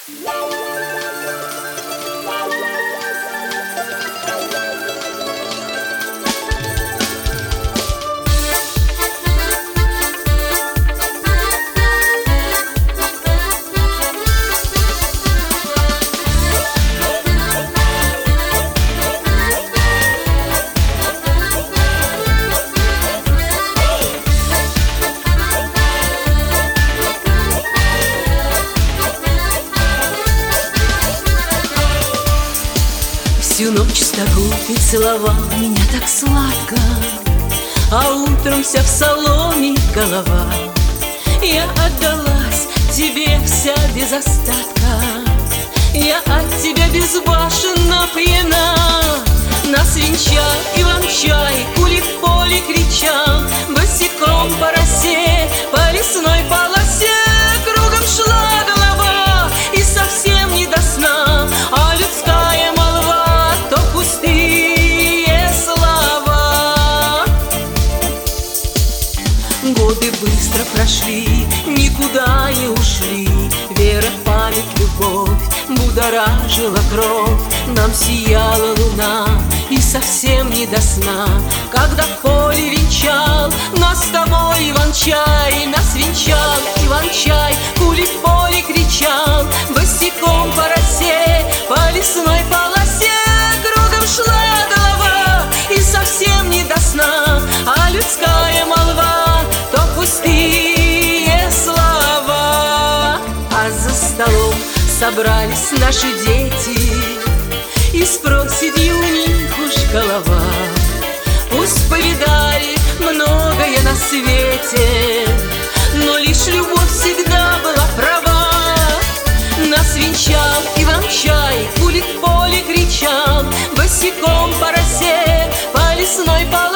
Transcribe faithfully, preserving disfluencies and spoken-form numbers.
Всю ночь с тобой ты целовал меня так сладко, а утром вся в соломе голова. Я отдалась тебе вся без остатка, я от тебя безбашенно пьяна. Нас венчал Иван-чай, кули в поле кричал, босиком по росе, по лесной полосе. Кругом шла голова, и совсем не до сна, а людская молва то пустые слова. Годы быстро прошли, никуда не ушли. Вера, память, любовь будоражила кровь. Нам сияла луна, и совсем не до сна, когда в поле венчал нас с тобой Иван-чай. Нас венчал Иван-чай, кули в поле кричал, босиком по росе, по лесной полосе. Кругом шла голова, и совсем не до сна, а людская молва то пустые слова. А за столом собрались наши дети, и спросит у них уж голова. Пусть повидали многое на свете, но лишь любовь всегда была права. Нас венчал Иван-чай, кули в поле кричал, босиком по росе, по лесной полосе.